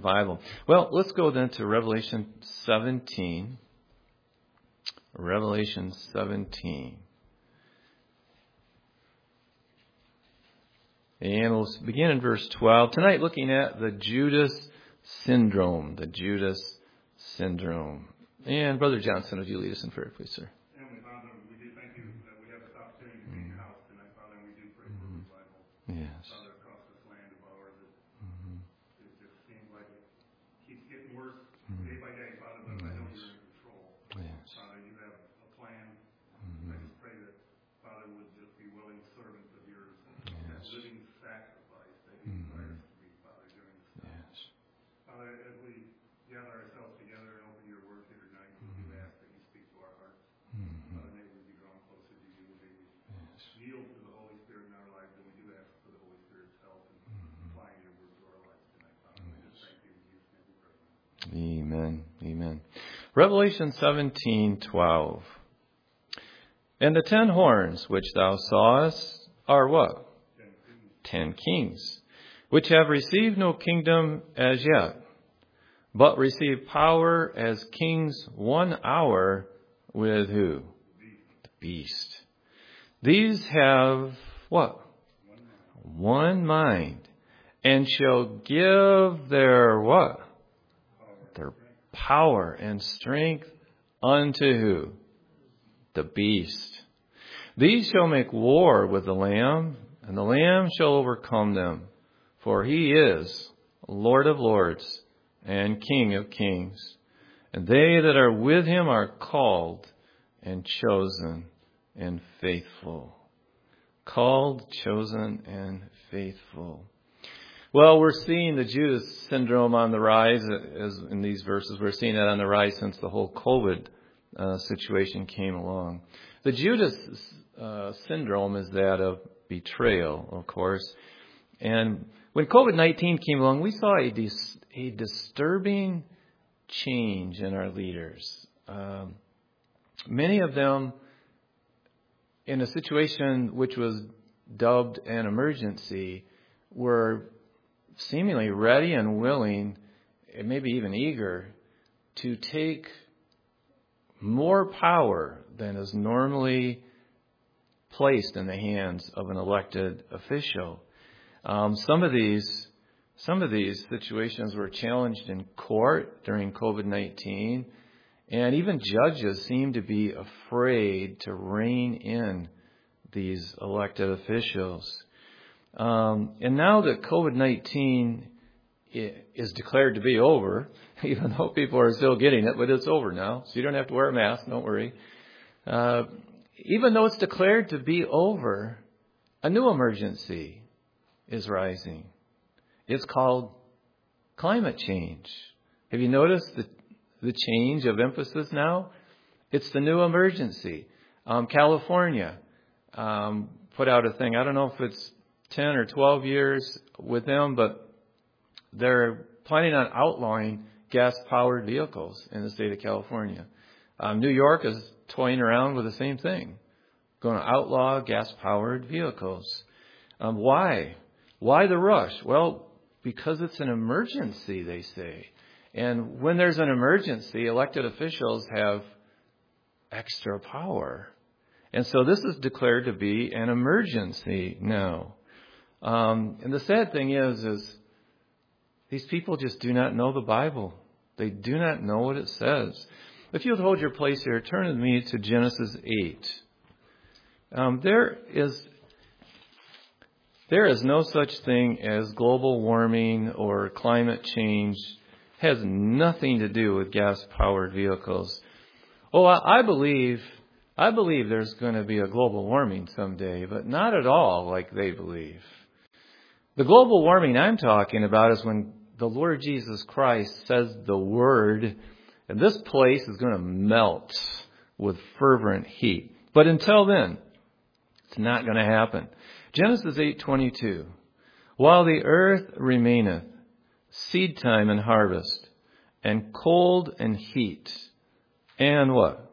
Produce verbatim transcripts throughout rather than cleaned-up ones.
revival. Well, let's go then to Revelation seventeen. Revelation seventeen. And we'll begin in verse twelve. Tonight looking at the Judas syndrome. The Judas syndrome. And Brother Johnson, would you lead us in prayer, please, sir? Heavenly Father, we do thank you that we have this opportunity to be in your house tonight, Father, and we do pray for revival. Yes. Father, across this land of ours, it, Mm-hmm. it just seems like it keeps getting worse day by day, Father, but I know you're in control. Yes. Father, you have a plan. Mm-hmm. I just pray that Father would just be willing servants of yours, Yes. that living sacrifice that you Mm-hmm. desire us to be, Father, during this time. Yes. Father, as we gather ourselves together and open your word here tonight, we do ask that you speak to our hearts. Mm-hmm. Father, may we be drawn closer to you. May we Yes. yield to the Holy Spirit in our lives, and we do ask for the Holy Spirit's help in Mm-hmm. applying your word to our lives tonight, Father. We just thank you in Jesus' name we pray. Amen. Amen. Revelation seventeen twelve. And the ten horns which thou sawest are what? Ten kings, which have received no kingdom as yet, but receive power as kings one hour with who? The beast. These have what? One mind, and shall give their what? Their power and strength unto who? The beast. These shall make war with the Lamb, and the Lamb shall overcome them. For he is Lord of lords and King of kings. And they that are with him are called and chosen and faithful. Called, chosen, and faithful. Well, we're seeing the Judas syndrome on the rise as in these verses. We're seeing that on the rise since the whole COVID uh, situation came along. The Judas uh, syndrome is that of betrayal, of course. And when COVID nineteen came along, we saw a, dis- a disturbing change in our leaders. Um, many of them, in a situation which was dubbed an emergency, were seemingly ready and willing, and maybe even eager, to take more power than is normally placed in the hands of an elected official. Um, some of these, some of these situations were challenged in court during COVID nineteen, and even judges seem to be afraid to rein in these elected officials. Um, and now that COVID nineteen is declared to be over, even though people are still getting it, but it's over now, so you don't have to wear a mask, don't worry. Uh, even though it's declared to be over, a new emergency is rising. It's called climate change. Have you noticed the, the change of emphasis now? It's the new emergency. Um, California um, put out a thing. I don't know if it's ten or twelve years with them, but they're planning on outlawing gas-powered vehicles in the state of California. Um, New York is toying around with the same thing, going to outlaw gas-powered vehicles. Um, why? Why the rush? Well, because it's an emergency, they say. And when there's an emergency, elected officials have extra power. And so this is declared to be an emergency now. Um, and the sad thing is, is these people just do not know the Bible. They do not know what it says. If you'll hold your place here, turn with me to Genesis eight. Um, there is there is no such thing as global warming or climate change. It has nothing to do with gas-powered vehicles. Oh, I, I believe I believe there's going to be a global warming someday, but not at all like they believe. The global warming I'm talking about is when the Lord Jesus Christ says the word, and this place is going to melt with fervent heat. But until then, it's not going to happen. Genesis eight twenty-two. While the earth remaineth, seed time and harvest, and cold and heat, and what?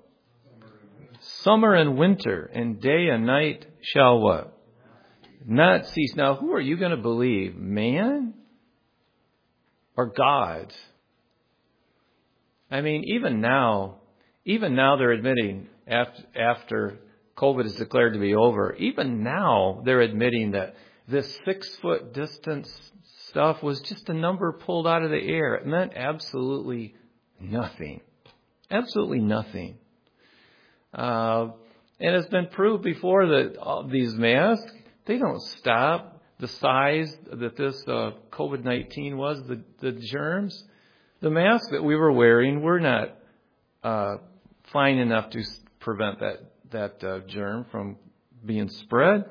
Summer and winter, and day and night shall what? Not cease. Now, who are you going to believe? Man? or God. I mean, even now, even now they're admitting after, after COVID is declared to be over, even now they're admitting that this six-foot distance stuff was just a number pulled out of the air. It meant absolutely nothing. Absolutely nothing. Uh, and it's been proved before that uh, these masks, they don't stop the size that this uh, COVID nineteen was, the, the germs. The masks that we were wearing were not uh, fine enough to prevent that that uh, germ from being spread.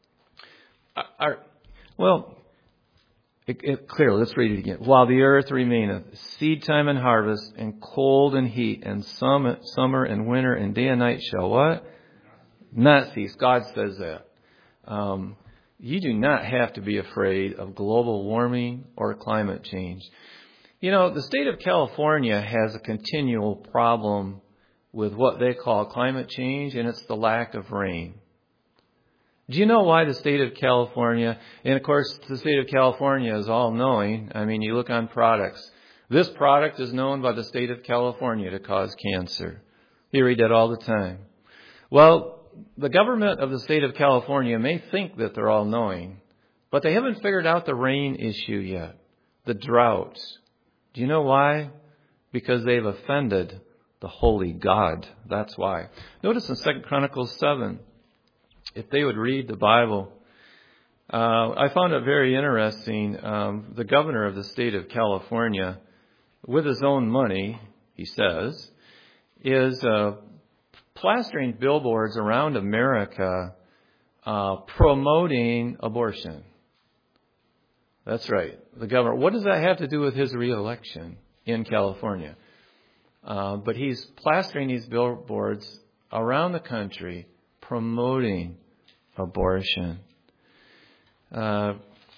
Our, well, it, it, clearly, let's read it again. While the earth remaineth, seed time and harvest, and cold and heat, and summer, summer and winter, and day and night shall what? Not cease. God says that. Um, you do not have to be afraid of global warming or climate change. You know, the state of California has a continual problem with what they call climate change, and it's the lack of rain. Do you know why the state of California, and of course the state of California is all-knowing. I mean, you look on products. This product is known by the state of California to cause cancer. You read that all the time. Well, the government of the state of California may think that they're all-knowing, but they haven't figured out the rain issue yet, the droughts. Do you know why? Because they've offended the holy God. That's why. Notice in Second Chronicles seven, if they would read the Bible, uh, I found it very interesting. Um, the governor of the state of California, with his own money, he says, is uh, plastering billboards around America uh, promoting abortion. That's right. The governor. What does that have to do with his reelection in California? Uh, but he's plastering these billboards around the country promoting abortion. Uh,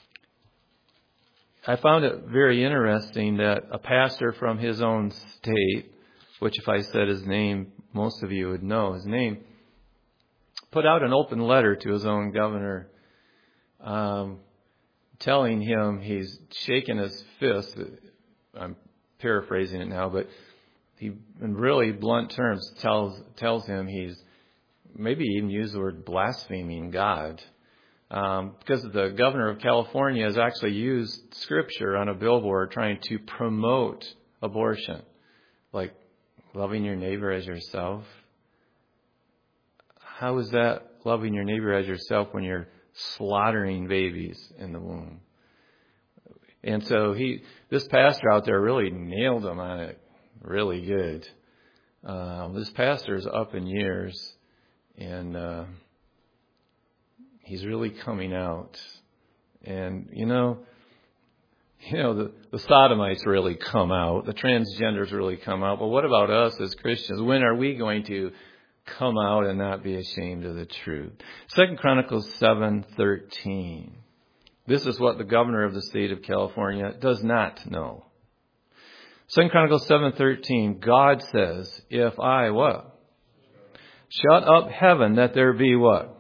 I found it very interesting that a pastor from his own state, which if I said his name, most of you would know his name, put out an open letter to his own governor, um, telling him he's shaking his fist. I'm paraphrasing it now, but he, in really blunt terms, tells tells him he's maybe even used the word blaspheming God, um, because the governor of California has actually used scripture on a billboard trying to promote abortion, like loving your neighbor as yourself. How is that loving your neighbor as yourself when you're slaughtering babies in the womb? And so he, this pastor out there really nailed him on it really good. Uh, this pastor is up in years, and uh, he's really coming out. And, you know, you know, the, the sodomites really come out. The transgenders really come out. But what about us as Christians? When are we going to come out and not be ashamed of the truth? Second Chronicles seven thirteen. This is what the governor of the state of California does not know. Second Chronicles seven thirteen, God says, if I what? Shut up heaven that there be what?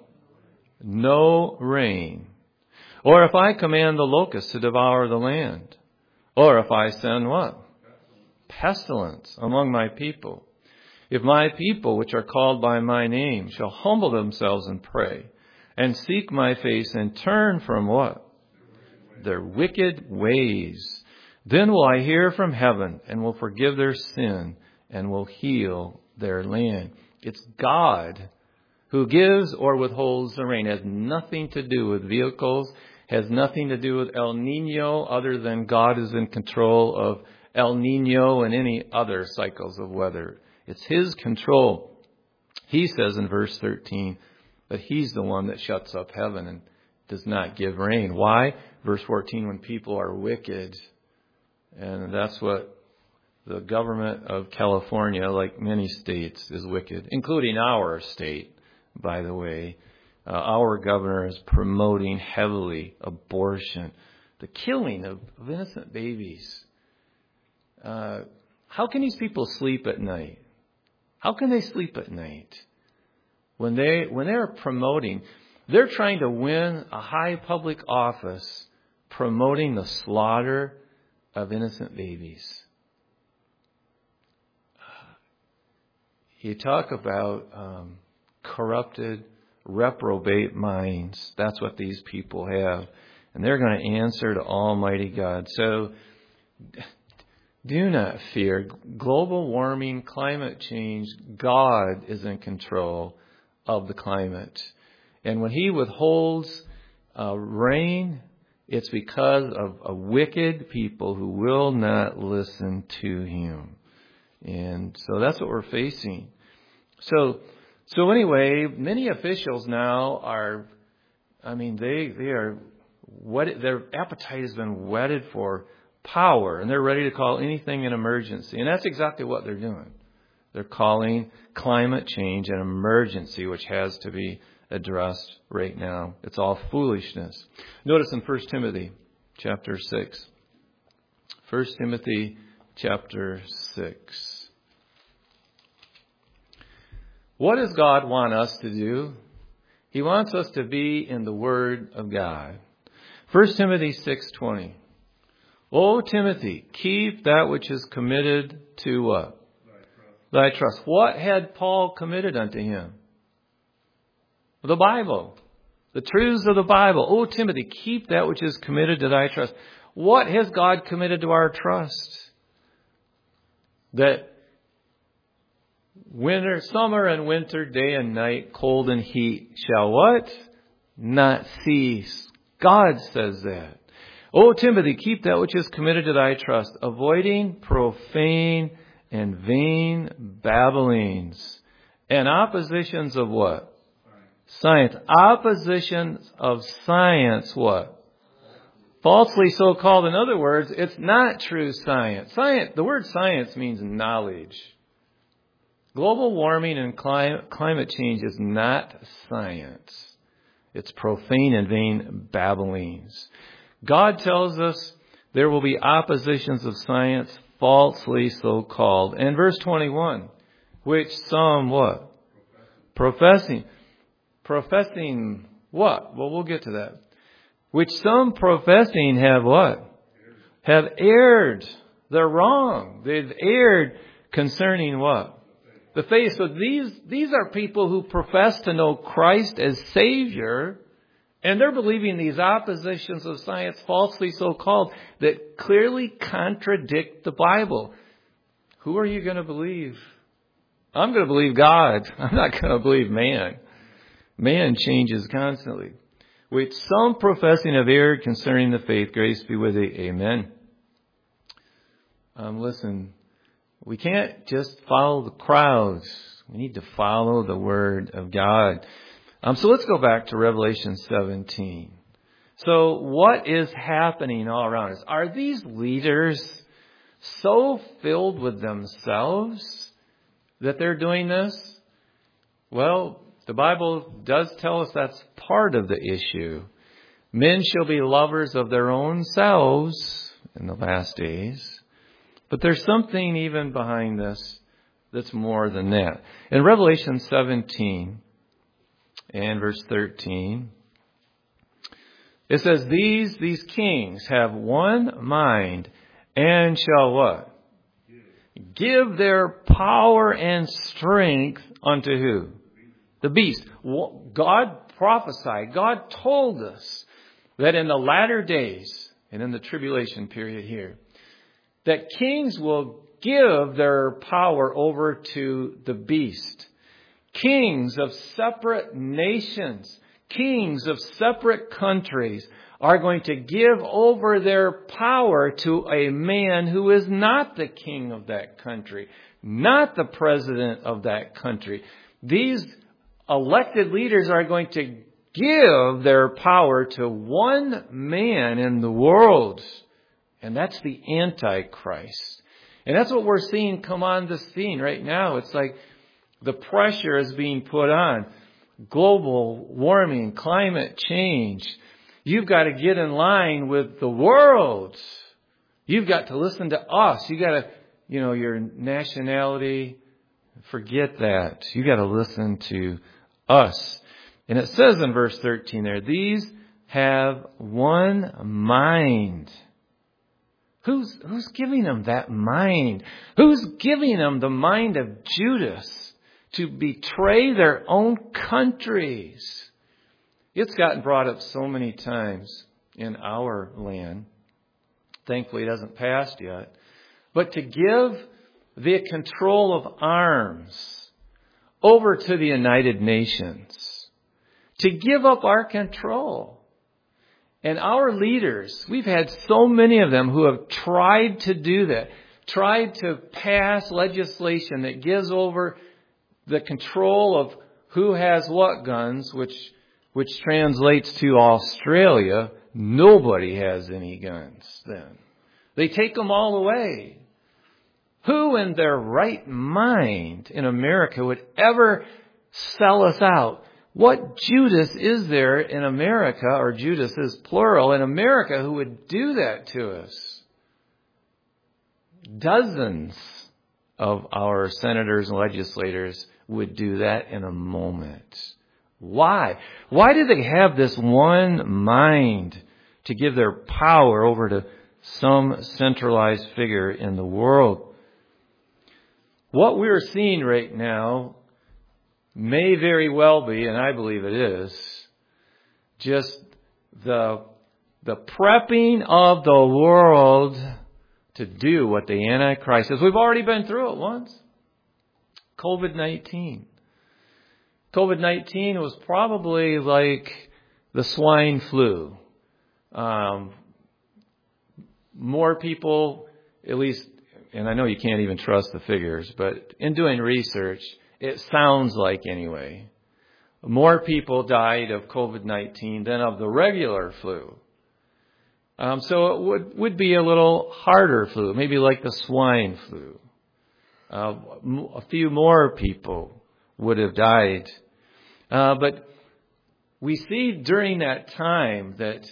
No rain. Or if I command the locusts to devour the land. Or if I send what? Pestilence among my people. If my people, which are called by my name, shall humble themselves and pray, and seek my face and turn from what? Their wicked ways. Then will I hear from heaven and will forgive their sin and will heal their land. It's God who gives or withholds the rain. It has nothing to do with vehicles, has nothing to do with El Nino, other than God is in control of El Nino and any other cycles of weather. It's His control. He says in verse thirteen that He's the one that shuts up heaven and does not give rain. Why? Verse fourteen, when people are wicked. And that's what the government of California, like many states, is wicked, including our state, by the way. Uh, our governor is promoting heavily abortion, the killing of, of innocent babies. Uh, how can these people sleep at night? How can they sleep at night? When they when they're promoting, they're trying to win a high public office promoting the slaughter of innocent babies. You talk about um, corrupted, reprobate minds. That's what these people have. And they're going to answer to Almighty God. So do not fear. Global warming, climate change, God is in control of the climate. And when He withholds uh, rain, it's because of a wicked people who will not listen to Him. And so that's what we're facing. So, so anyway, many officials now are, I mean, they, they are, whetted, their appetite has been whetted for power, and they're ready to call anything an emergency. And that's exactly what they're doing. They're calling climate change an emergency, which has to be addressed right now. It's all foolishness. Notice in First Timothy chapter six. First Timothy chapter six. What does God want us to do? He wants us to be in the Word of God. First Timothy six twenty. O Timothy, keep that which is committed to what? Thy trust. Thy trust. What had Paul committed unto him? The Bible. The truths of the Bible. O Timothy, keep that which is committed to thy trust. What has God committed to our trust? That winter, summer and winter, day and night, cold and heat shall what? Not cease. God says that. O Timothy, keep that which is committed to thy trust, avoiding profane and vain babblings and oppositions of what? Science. Oppositions of science, what? Falsely so called. In other words, it's not true science. Science. The word science means knowledge. Global warming and climate, climate change is not science. It's profane and vain babblings. God tells us there will be oppositions of science, falsely so called. And verse twenty-one, which some what? Professing. Professing what? Well, we'll get to that. Which some professing have what? Have erred. They're wrong. They've erred concerning what? The faith. So these, these are people who profess to know Christ as Savior, and they're believing these oppositions of science, falsely so called, that clearly contradict the Bible. Who are you going to believe? I'm going to believe God. I'm not going to believe man. Man changes constantly. Which some professing have erred concerning the faith. Grace be with thee. Amen. Um, listen, we can't just follow the crowds. We need to follow the Word of God. Um, so let's go back to Revelation seventeen. So what is happening all around us? Are these leaders so filled with themselves that they're doing this? Well, the Bible does tell us that's part of the issue. Men shall be lovers of their own selves in the last days. But there's something even behind this that's more than that. In Revelation seventeen and verse thirteen, it says, These, these kings have one mind and shall what? Give their power and strength unto who? The beast. God prophesied, God told us that in the latter days and in the tribulation period here, that kings will give their power over to the beast. Kings of separate nations, kings of separate countries are going to give over their power to a man who is not the king of that country, not the president of that country. These elected leaders are going to give their power to one man in the world, and that's the Antichrist. And that's what we're seeing come on the scene right now. It's like the pressure is being put on. Global warming, climate change. You've got to get in line with the world. You've got to listen to us. You've got to, you know, your nationality, forget that. You've got to listen to us. And it says in verse thirteen there, these have one mind. Who's, who's giving them that mind? Who's giving them the mind of Judas to betray their own countries? It's gotten brought up so many times in our land. Thankfully, it hasn't passed yet. But to give the control of arms over to the United Nations, to give up our control. And our leaders, we've had so many of them who have tried to do that, tried to pass legislation that gives over the control of who has what guns, which which translates to Australia. Nobody has any guns then. They take them all away. Who in their right mind in America would ever sell us out? What Judas is there in America, or Judas is plural, in America who would do that to us? Dozens of our senators and legislators would do that in a moment. Why? Why do they have this one mind to give their power over to some centralized figure in the world? What we're seeing right now may very well be, and I believe it is, just the, the prepping of the world to do what the Antichrist is. We've already been through it once. covid nineteen. covid nineteen was probably like the swine flu. Um, more people, at least, and I know you can't even trust the figures, but in doing research, it sounds like anyway, more people died of covid nineteen than of the regular flu. Um, so it would, would be a little harder flu, maybe like the swine flu. Uh, a few more people would have died. Uh, but we see during that time that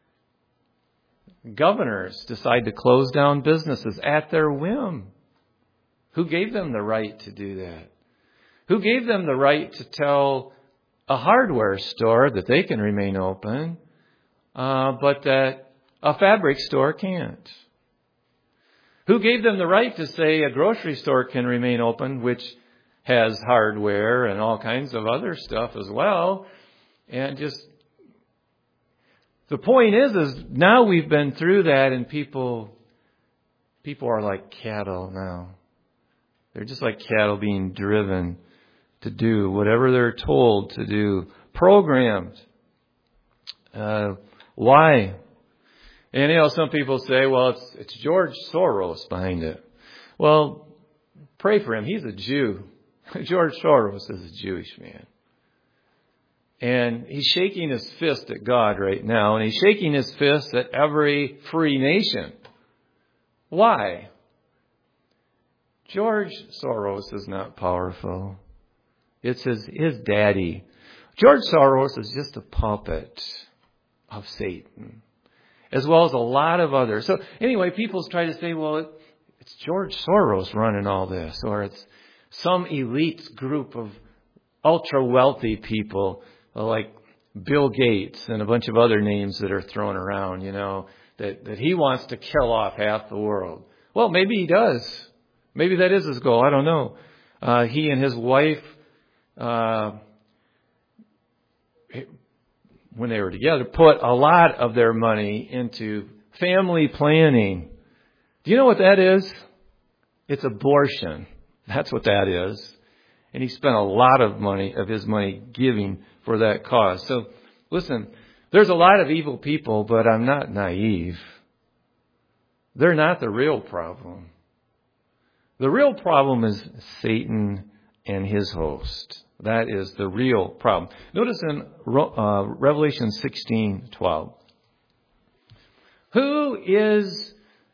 governors decide to close down businesses at their whim. Who gave them the right to do that? Who gave them the right to tell a hardware store that they can remain open, uh, but that a fabric store can't? Who gave them the right to say a grocery store can remain open, which has hardware and all kinds of other stuff as well? And just, the point is, is now we've been through that, and people, people are like cattle now. They're just like cattle being driven to do whatever they're told to do, programmed. Uh, why? And, you know, some people say, well, it's, it's George Soros behind it. Well, pray for him. He's a Jew. George Soros is a Jewish man. And he's shaking his fist at God right now, and he's shaking his fist at every free nation. Why? George Soros is not powerful. It's his, his daddy. George Soros is just a puppet of Satan, as well as a lot of others. So anyway, people try to say, well, it, it's George Soros running all this, or it's some elite group of ultra-wealthy people like Bill Gates and a bunch of other names that are thrown around, you know, that, that he wants to kill off half the world. Well, maybe he does. Maybe that is his goal. I don't know. Uh, he and his wife, uh, when they were together, put a lot of their money into family planning. Do you know what that is? It's abortion. That's what that is. And he spent a lot of money, of his money, giving for that cause. So, listen, there's a lot of evil people, but I'm not naive. They're not the real problem. The real problem is Satan and his host. That is the real problem. Notice in uh, Revelation sixteen twelve. Who is,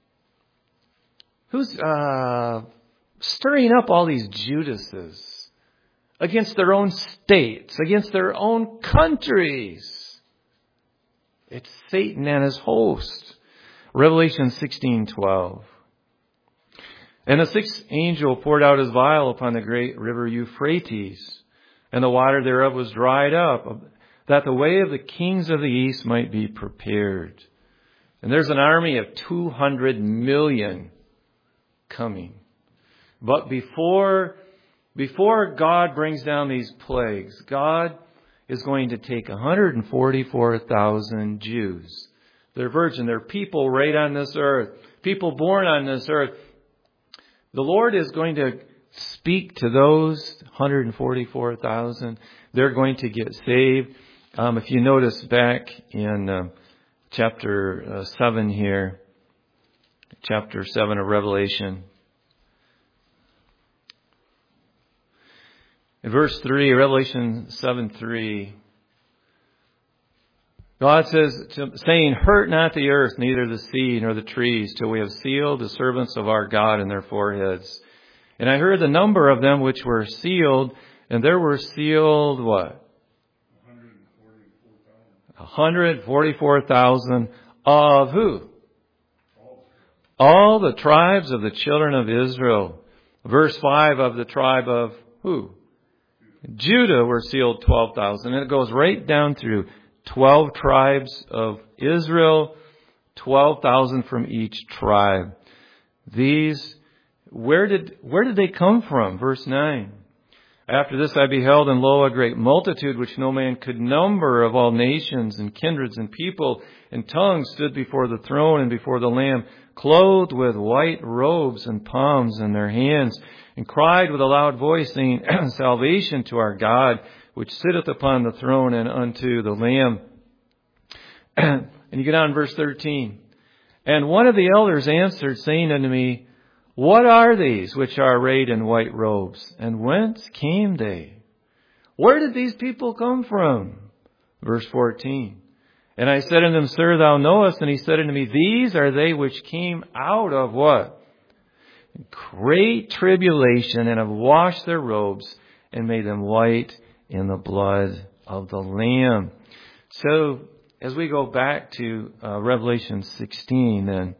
who's uh, stirring up all these Judases against their own states, against their own countries? It's Satan and his host. Revelation sixteen twelve. And the sixth angel poured out his vial upon the great river Euphrates, and the water thereof was dried up, that the way of the kings of the east might be prepared. And there's an army of two hundred million coming. But before, before God brings down these plagues, God is going to take one hundred forty-four thousand Jews. They're virgin. They're people right on this earth. People born on this earth. The Lord is going to speak to those one hundred forty-four thousand. They're going to get saved. Um, if you notice back in uh, chapter uh, seven here, chapter seven of Revelation, in verse three, Revelation seven three, God says, saying, hurt not the earth, neither the sea, nor the trees, till we have sealed the servants of our God in their foreheads. And I heard the number of them which were sealed, and there were sealed what? one hundred forty-four thousand of who? All the tribes of the children of Israel. Verse five, of the tribe of who? Judah were sealed twelve thousand. And it goes right down through twelve tribes of Israel, twelve thousand from each tribe. These, where did, where did they come from? Verse nine. After this I beheld, and lo, a great multitude which no man could number, of all nations and kindreds and people and tongues, stood before the throne and before the Lamb, clothed with white robes and palms in their hands, and cried with a loud voice, saying, salvation to our God, which sitteth upon the throne, and unto the Lamb. And you get on in verse thirteen. And one of the elders answered, saying unto me, what are these which are arrayed in white robes? And whence came they? Where did these people come from? Verse fourteen. And I said unto him, sir, thou knowest. And he said unto me, these are they which came out of what? Great tribulation, and have washed their robes, and made them white in the blood of the Lamb. So, as we go back to uh, Revelation sixteen then,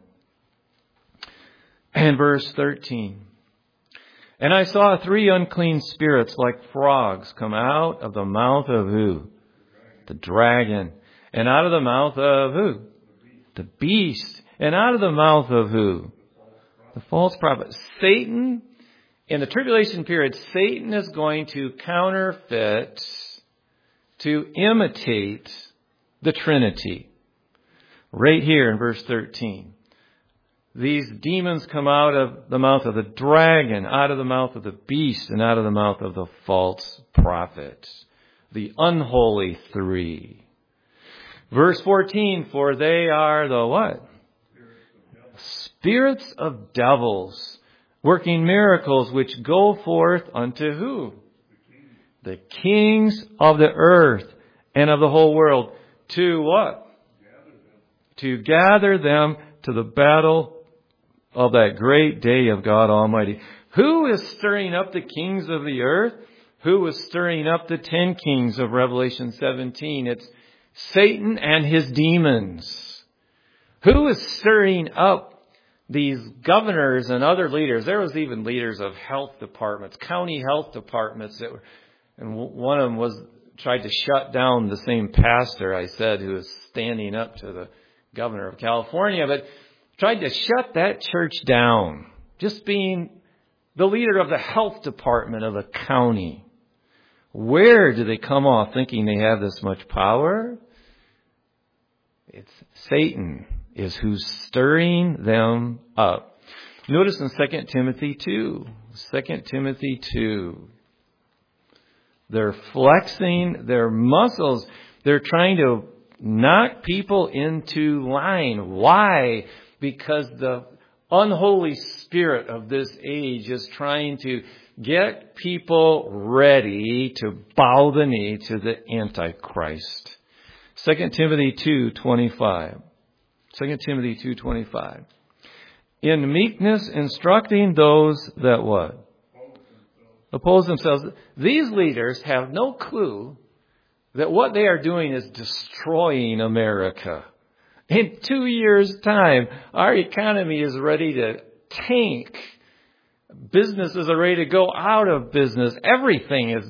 and verse thirteen. And I saw three unclean spirits like frogs come out of the mouth of who? The dragon. And out of the mouth of who? The beast. And out of the mouth of who? The false prophet. Satan, in the tribulation period, Satan is going to counterfeit, to imitate the Trinity. Right here in verse thirteen. These demons come out of the mouth of the dragon, out of the mouth of the beast, and out of the mouth of the false prophet. The unholy three. Verse fourteen, for they are the what? Spirits of devils, working miracles, which go forth unto who? The kings of the earth and of the whole world. To what? To gather them to the battle of that great day of God Almighty. Who is stirring up the kings of the earth? Who is stirring up the ten kings of Revelation seventeen? It's Satan and his demons. Who is stirring up these governors and other leaders? There was even leaders of health departments, county health departments that were, and one of them was tried to shut down the same pastor I said who was standing up to the governor of California, but tried to shut that church down, just being the leader of the health department of a county. Where do they come off thinking they have this much power? It's Satan is who's stirring them up. Notice in Second Timothy two. Second Timothy two. They're flexing their muscles. They're trying to knock people into line. Why? Because the unholy spirit of this age is trying to get people ready to bow the knee to the Antichrist. Second Timothy two twenty-five. Second Timothy two twenty-five. In meekness instructing those that what? Oppose themselves. These leaders have no clue that what they are doing is destroying America. In two years' time, our economy is ready to tank. Businesses are ready to go out of business. Everything is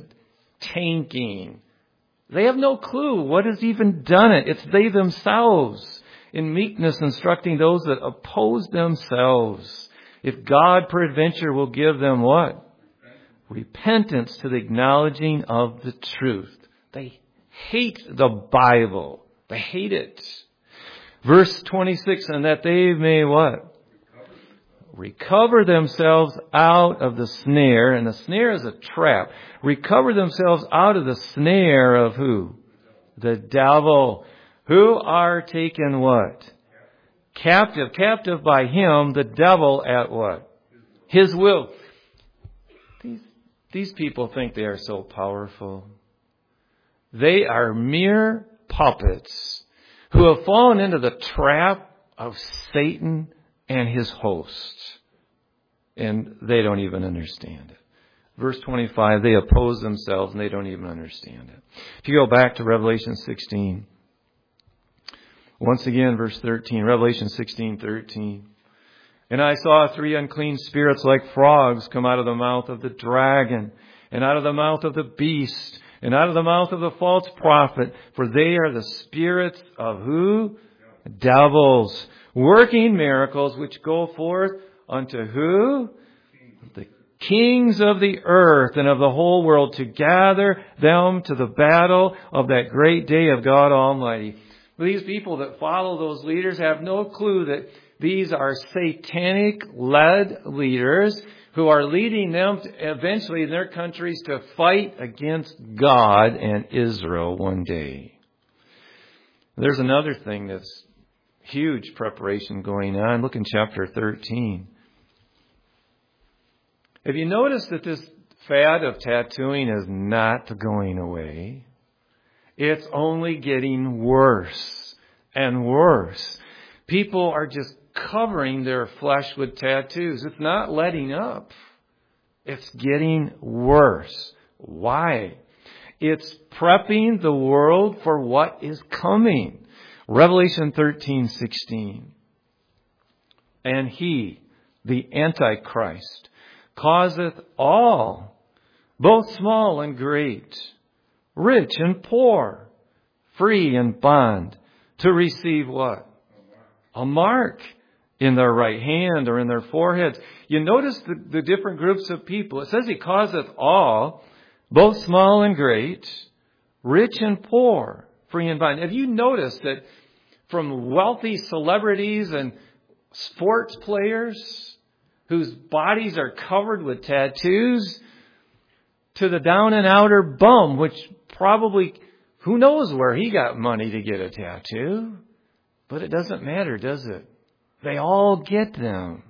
tanking. They have no clue what has even done it. It's they themselves. in meekness instructing those that oppose themselves. If God peradventure will give them what? Repentance to the acknowledging of the truth. They hate the Bible. They hate it. Verse twenty-six, and that they may what? Recover themselves out of the snare. And the snare is a trap. Recover themselves out of the snare of who? The devil. Who are taken what? Captive. Captive by him, the devil, at what? His will. These, these people think they are so powerful. They are mere puppets who have fallen into the trap of Satan and his host. And they don't even understand it. Verse twenty-five, they oppose themselves and they don't even understand it. If you go back to Revelation sixteen, once again, verse thirteen, Revelation sixteen, thirteen. And I saw three unclean spirits like frogs come out of the mouth of the dragon, and out of the mouth of the beast, and out of the mouth of the false prophet, for they are the spirits of who? Devils, working miracles which go forth unto who? The kings of the earth and of the whole world, to gather them to the battle of that great day of God Almighty. These people that follow those leaders have no clue that these are satanic-led leaders who are leading them to eventually in their countries to fight against God and Israel one day. There's another thing that's huge preparation going on. Look in chapter thirteen. Have you noticed that this fad of tattooing is not going away? It's only getting worse and worse. People are just covering their flesh with tattoos. It's not letting up. It's getting worse. Why? It's prepping the world for what is coming. Revelation thirteen sixteen. And he, the Antichrist, causeth all, both small and great, rich and poor, free and bond, to receive what? A mark in their right hand or in their foreheads. You notice the, the different groups of people. It says he causeth all, both small and great, rich and poor, free and bond. Have you noticed that from wealthy celebrities and sports players whose bodies are covered with tattoos to the down and outer bum, which probably, who knows where he got money to get a tattoo? But it doesn't matter, does it? They all get them.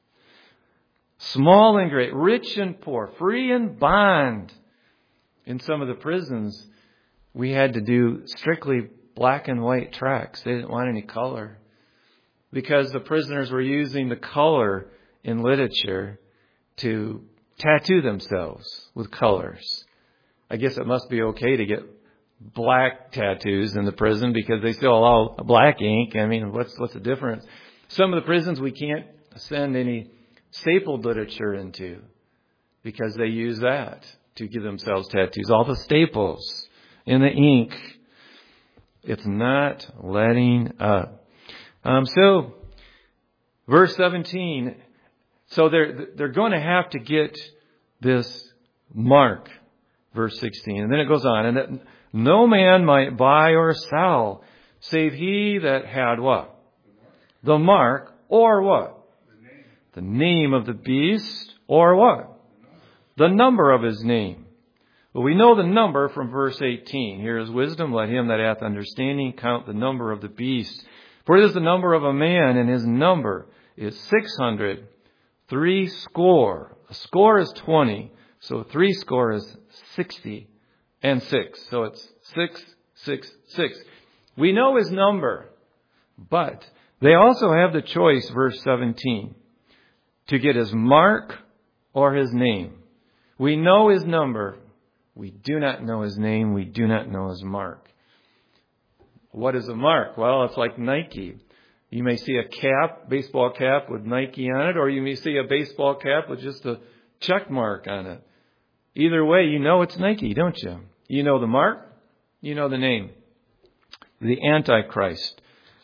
Small and great, rich and poor, free and bond. In some of the prisons, we had to do strictly black and white tracks. They didn't want any color because the prisoners were using the color in literature to tattoo themselves with colors. I guess it must be okay to get black tattoos in the prison because they still allow black ink. I mean, what's what's the difference? Some of the prisons we can't send any stapled literature into because they use that to give themselves tattoos. All the staples in the ink. It's not letting up. Um, so, verse seventeen. So they're they're going to have to get this mark. Verse sixteen, and then it goes on, and that no man might buy or sell, save he that had what? The mark, or what? The name. The name of the beast, or what? The number of his name. Well, we know the number from verse eighteen. Here is wisdom, let him that hath understanding count the number of the beast. For it is the number of a man, and his number is six hundred, three score. A score is twenty, so three score is sixty, and six. So it's six, six, six. We know his number, but they also have the choice, verse seventeen, to get his mark or his name. We know his number. We do not know his name. We do not know his mark. What is a mark? Well, it's like Nike. You may see a cap, baseball cap with Nike on it, or you may see a baseball cap with just a check mark on it. Either way, you know it's Nike, don't you? You know the mark, you know the name. The Antichrist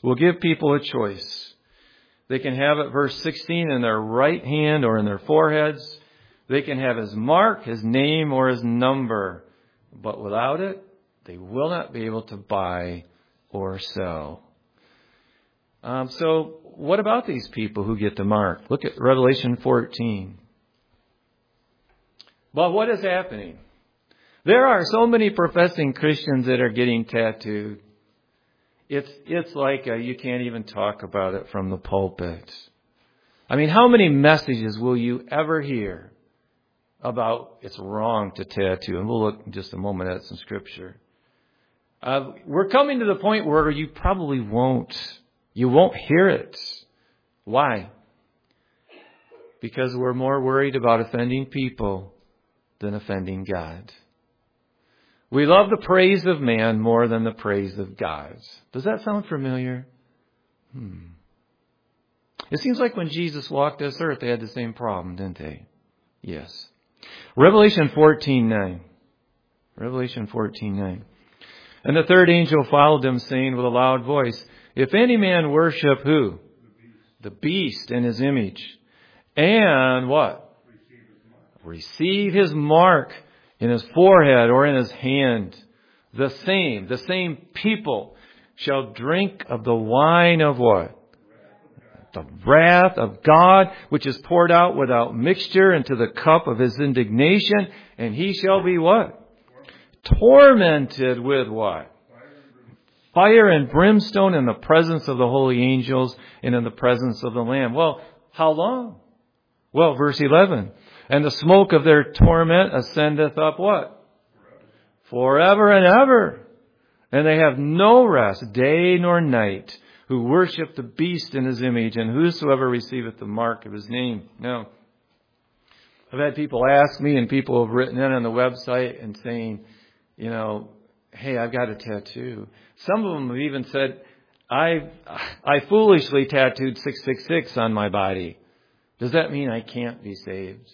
will give people a choice. They can have it, verse sixteen, in their right hand or in their foreheads. They can have his mark, his name, or his number. But without it, they will not be able to buy or sell. Um, so what about these people who get the mark? Look at Revelation fourteen. Well, what is happening? There are so many professing Christians that are getting tattooed. It's it's like a, you can't even talk about it from the pulpit. I mean, how many messages will you ever hear about it's wrong to tattoo? And we'll look in just a moment at some scripture. Uh, we're coming to the point where you probably won't. You won't hear it. Why? Because we're more worried about offending people than offending God. We love the praise of man more than the praise of God. Does that sound familiar? Hmm. It seems like when Jesus walked this earth, they had the same problem, didn't they? Yes. Revelation fourteen nine. Revelation fourteen nine. And the third angel followed them, saying with a loud voice, if any man worship who? The beast in his image. And what? Receive his mark in his forehead or in his hand. The same, the same people shall drink of the wine of what? The wrath of God, which is poured out without mixture into the cup of his indignation. And he shall be what? Tormented with what? Fire and brimstone in the presence of the holy angels and in the presence of the Lamb. Well, how long? Well, verse eleven. And the smoke of their torment ascendeth up what? Forever and ever. And they have no rest, day nor night, who worship the beast in his image, and whosoever receiveth the mark of his name. Now, I've had people ask me, and people have written in on the website and saying, you know, hey, I've got a tattoo. Some of them have even said, I I foolishly tattooed six six six on my body. Does that mean I can't be saved?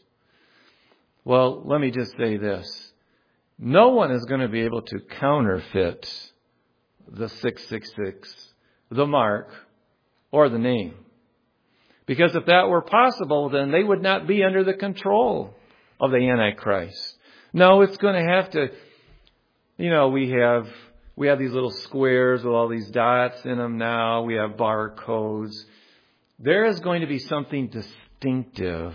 Well, let me just say this. No one is going to be able to counterfeit the six six six, the mark, or the name. Because if that were possible, then they would not be under the control of the Antichrist. No, it's going to have to, you know, we have we have these little squares with all these dots in them now. We have barcodes. There is going to be something distinctive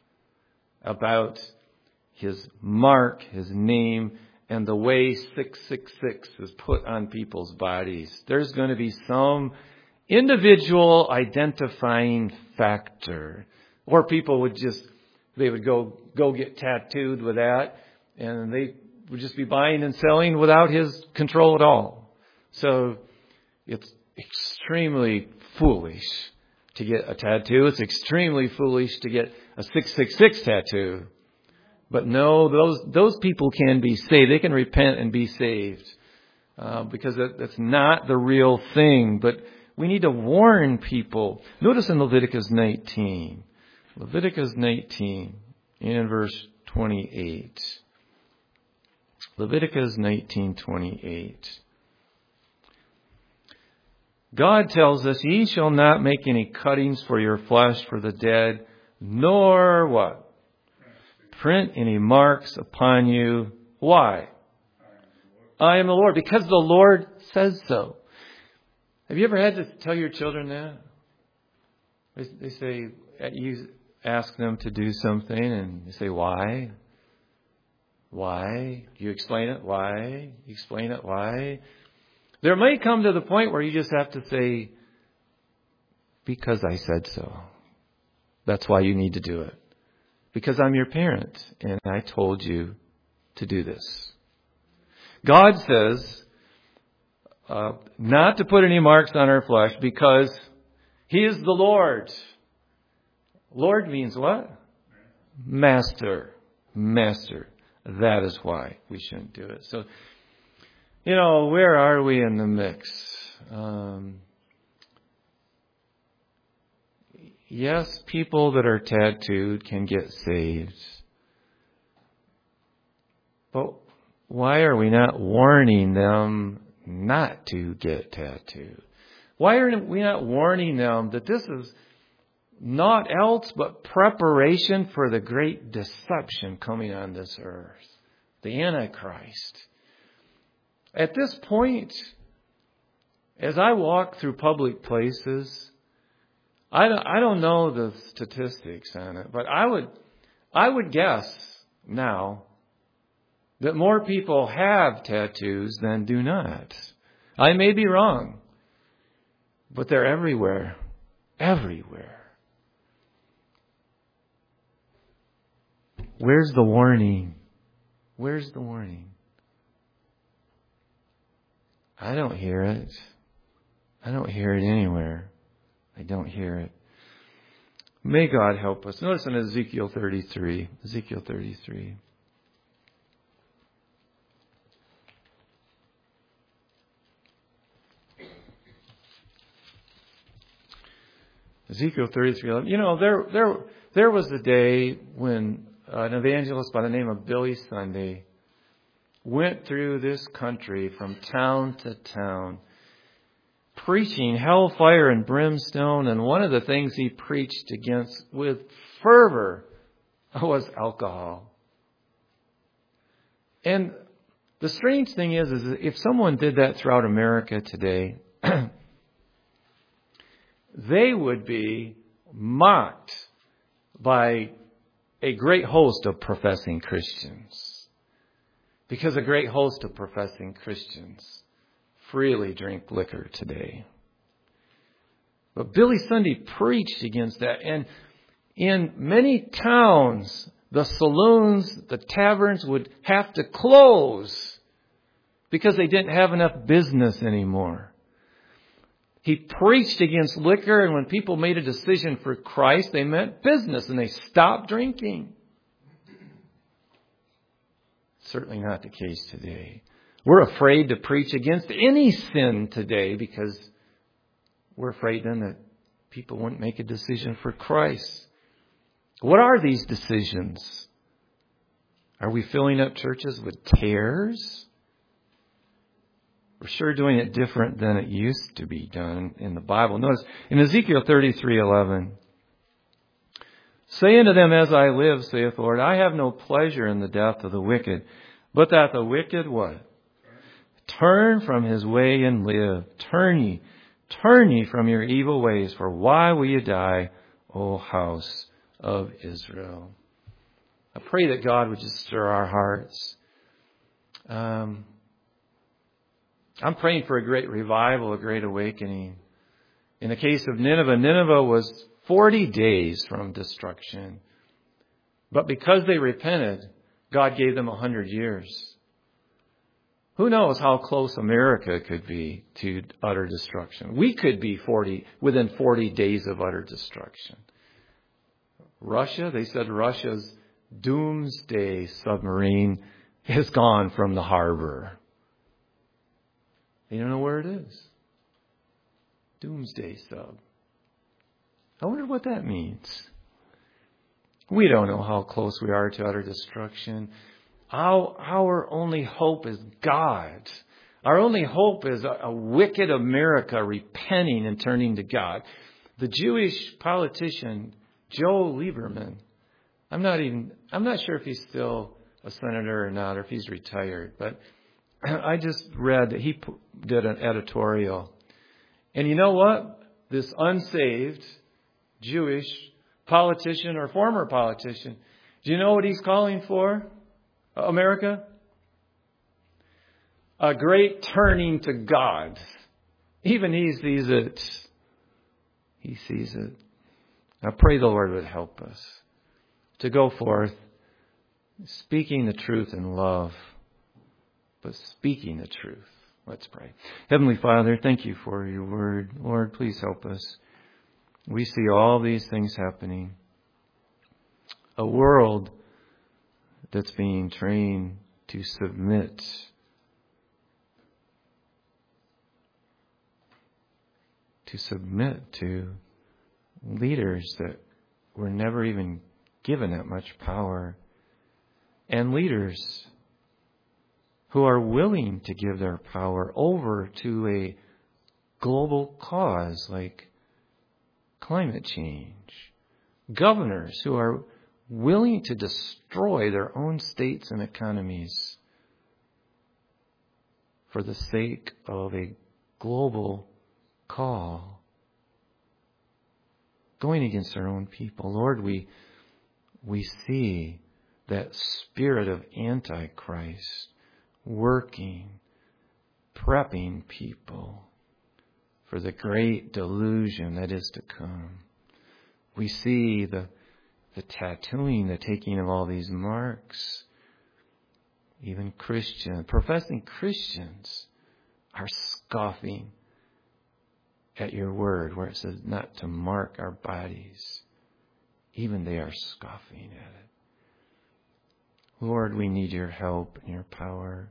about his mark, his name, and the way six six six is put on people's bodies. There's going to be some individual identifying factor. Or people would just, they would go, go get tattooed with that, and they would just be buying and selling without his control at all. So it's extremely foolish to get a tattoo. It's extremely foolish to get a six six six tattoo. But no, those those people can be saved. They can repent and be saved uh, because that, that's not the real thing. But we need to warn people. Notice in Leviticus nineteen. Leviticus nineteen in verse twenty-eight. Leviticus nineteen twenty-eight. God tells us, ye shall not make any cuttings for your flesh for the dead, nor what? Print any marks upon you. Why? I am the Lord. Because the Lord says so. Have you ever had to tell your children that? They, they say, you ask them to do something and you say, why? Why? You explain it. Why? You explain it. Why? There may come to the point where you just have to say, because I said so. That's why you need to do it. Because I'm your parent and I told you to do this. God says uh, not to put any marks on our flesh because He is the Lord. Lord means what? Master. Master. That is why we shouldn't do it. So, you know, where are we in the mix? Um, yes, people that are tattooed can get saved. But why are we not warning them not to get tattooed? Why are we not warning them that this is not else but preparation for the great deception coming on this earth? The Antichrist. At this point, as I walk through public places, I don't, I don't know the statistics on it, but I would, I would guess now that more people have tattoos than do not. I may be wrong, but they're everywhere. Everywhere. Where's the warning? Where's the warning? I don't hear it. I don't hear it anywhere. I don't hear it. May God help us. Notice in Ezekiel thirty-three. Ezekiel thirty-three. Ezekiel thirty-three. You know, there, there, there was a day when an evangelist by the name of Billy Sunday went through this country from town to town, preaching hellfire and brimstone, and one of the things he preached against with fervor was alcohol. And the strange thing is, is if someone did that throughout America today, they would be mocked by a great host of professing Christians. Because a great host of professing Christians freely drink liquor today. But Billy Sunday preached against that. And in many towns, the saloons, the taverns would have to close because they didn't have enough business anymore. He preached against liquor, and when people made a decision for Christ, they meant business, and they stopped drinking. Certainly not the case today. We're afraid to preach against any sin today because we're afraid then that people wouldn't make a decision for Christ. What are these decisions? Are we filling up churches with tares? We're sure doing it different than it used to be done in the Bible. Notice in Ezekiel thirty-three eleven, say unto them, as I live, saith the Lord, I have no pleasure in the death of the wicked, but that the wicked what? Turn from his way and live. Turn ye, turn ye from your evil ways, for why will you die, O house of Israel? I pray that God would just stir our hearts. Um, I'm praying for a great revival, a great awakening. In the case of Nineveh, Nineveh was forty days from destruction. But because they repented, God gave them one hundred years. Who knows how close America could be to utter destruction? We could be forty within forty days of utter destruction. Russia, they said Russia's doomsday submarine is gone from the harbor. They don't know where it is. Doomsday sub. I wonder what that means. We don't know how close we are to utter destruction. Our, our only hope is God. Our only hope is a, a wicked America repenting and turning to God. The Jewish politician, Joe Lieberman, I'm not even, I'm not sure if he's still a senator or not, or if he's retired, but I just read that he did an editorial. And you know what? This unsaved Jewish politician or former politician, do you know what he's calling for, America? A great turning to God. Even he sees it. He sees it. I pray the Lord would help us to go forth speaking the truth in love, but speaking the truth. Let's pray. Heavenly Father, thank you for your word. Lord, please help us. We see all these things happening. A world that's being trained to submit to submit to leaders that were never even given that much power, and leaders who are willing to give their power over to a global cause like climate change. Governors who are willing to destroy their own states and economies for the sake of a global call, going against their own people. Lord, we we see that spirit of Antichrist working, prepping people for the great delusion that is to come. We see the the tattooing, the taking of all these marks. Even Christian, professing Christians are scoffing at your word where it says not to mark our bodies. Even they are scoffing at it. Lord, we need your help and your power.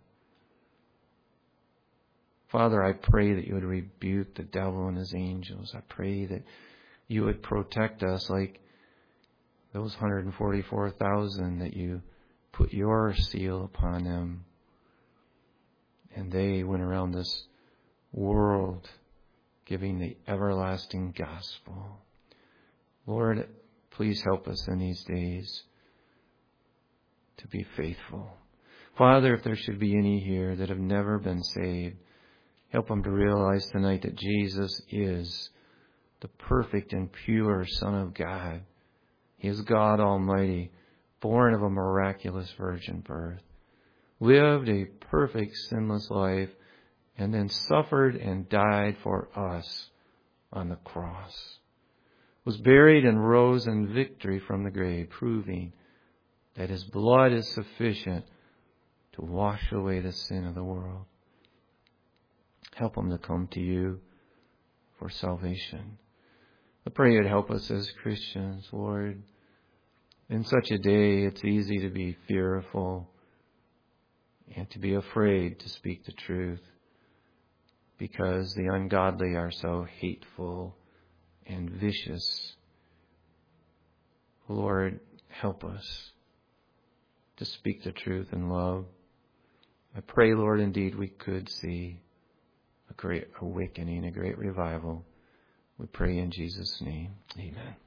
Father, I pray that you would rebuke the devil and his angels. I pray that you would protect us like those one hundred forty-four thousand that you put your seal upon them. And they went around this world giving the everlasting gospel. Lord, please help us in these days to be faithful. Father, if there should be any here that have never been saved, help them to realize tonight that Jesus is the perfect and pure Son of God. He is God Almighty, born of a miraculous virgin birth, lived a perfect sinless life, and then suffered and died for us on the cross, was buried and rose in victory from the grave, proving that his blood is sufficient to wash away the sin of the world. Help them to come to you for salvation. I pray you'd help us as Christians, Lord. In such a day, it's easy to be fearful and to be afraid to speak the truth because the ungodly are so hateful and vicious. Lord, help us to speak the truth in love. I pray, Lord, indeed we could see a great awakening, a great revival. We pray in Jesus' name. Amen.